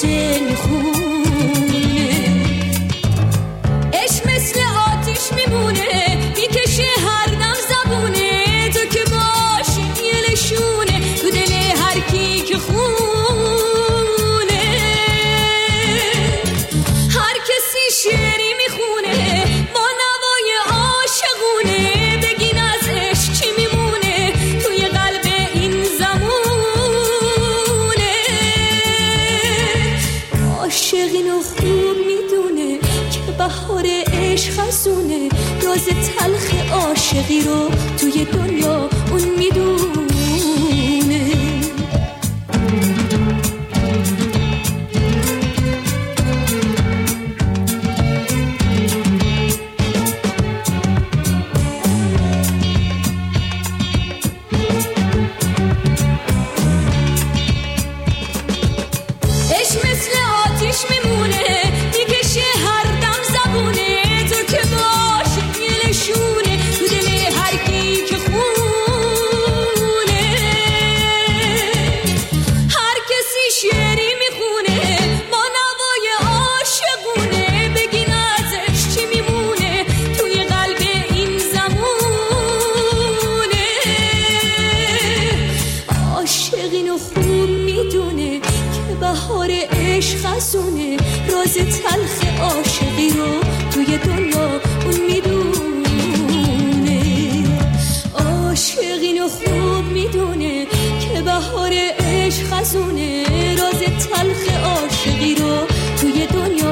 قصه میخونه. عشق مثل آتیش میمونه، میکشه هر دم زبونه. تو که باشی یه نشونه تو دل هر کی که خونه. هر کسی شعری میخونه با نوای عاشقونه. بگین از عشق چی میمونه توی قلب این زمونه. عاشق اینو خوب میدونه که بهار عشق خزونه. راز تلخ عاشقی رو توی دنیا اون میدونه. عشق مثل آتیش میمونه، میکشه هر دم زبونه. تو که باشی یه نشونه تو دل هر کی که خونه. هر کسی شعری میخونه با نوای عاشقونه. بگین ازش چی میمونه توی قلب این زمونه. عاشق اینو خوب میدونه که بهار عشق خزونه. راز تلخ عاشقی رو توی دنیا اون میدونه. عاشق اینو خوب میدونه که بهار عشق خزونه. راز تلخ عاشقی رو توی دنیا